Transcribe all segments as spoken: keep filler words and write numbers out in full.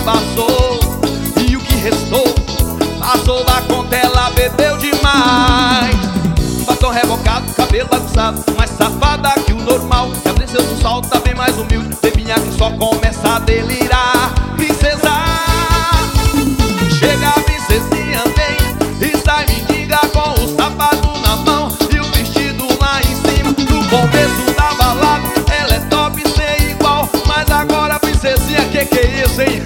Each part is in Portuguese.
passou e o que restou passou da conta, ela bebeu demais. Batom rebocado, cabelo bagunçado, mais safada que o normal. Já desceu no sol, tá bem mais humilde. Bebinha que só começa a delirar. Princesa, chega a princesinha, vem e sai mendiga com o sapato na mão e o vestido lá em cima. No começo da balada, ela é top sem igual, mas agora princesinha, que que é isso, hein?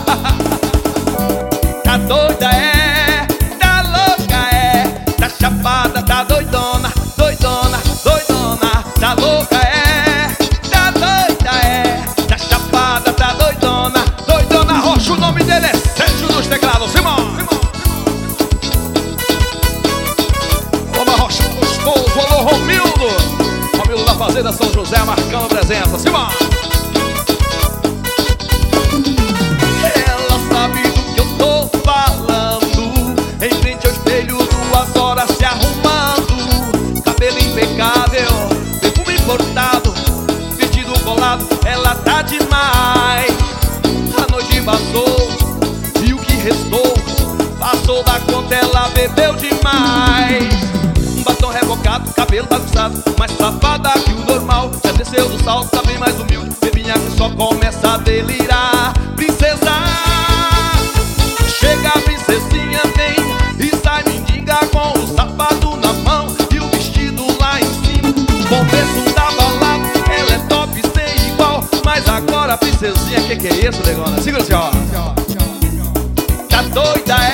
Tá doida, é, tá louca, é, tá chapada, tá doidona, doidona, doidona, tá louca, é, tá doida, é, tá chapada, tá doidona, doidona. Rocha, o nome dele é Sérgio dos Teclados, Simão. Alô, Rocha, gostoso, alô, Romildo, Romildo da Fazenda São José, marcando presença, Simão. Ela sabe do que eu tô falando, em frente ao espelho, duas horas se arrumando, cabelo impecável, perfume importado, vestido colado, ela tá demais. A noite passou e o que restou passou da conta, ela bebeu demais. Um batom rebocado, cabelo bagunçado, mais safada que o normal. Já desceu do salto, tá bem mais humilde. Bebinha que só começa a delirar. Princesa, chega a princesinha, vem e sai mendiga com o sapato na mão e o vestido lá em cima. No começo da balada, ela é top sem igual, mas agora a princesinha, que que é isso, negona? Segura assim, ó. Tá doida, é?